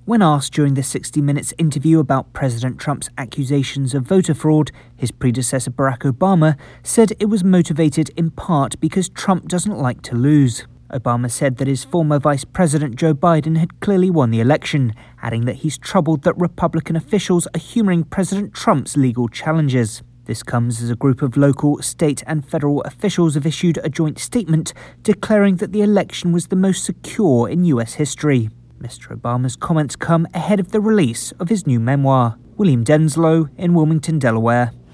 When asked during the 60 Minutes interview about President Trump's accusations of voter fraud, his predecessor Barack Obama said it was motivated in part because Trump doesn't like to lose. Obama said that his former Vice President Joe Biden had clearly won the election, adding that he's troubled that Republican officials are humouring President Trump's legal challenges. This comes as a group of local, state and federal officials have issued a joint statement declaring that the election was the most secure in US history. Mr. Obama's comments come ahead of the release of his new memoir. William Denslow in Wilmington, Delaware.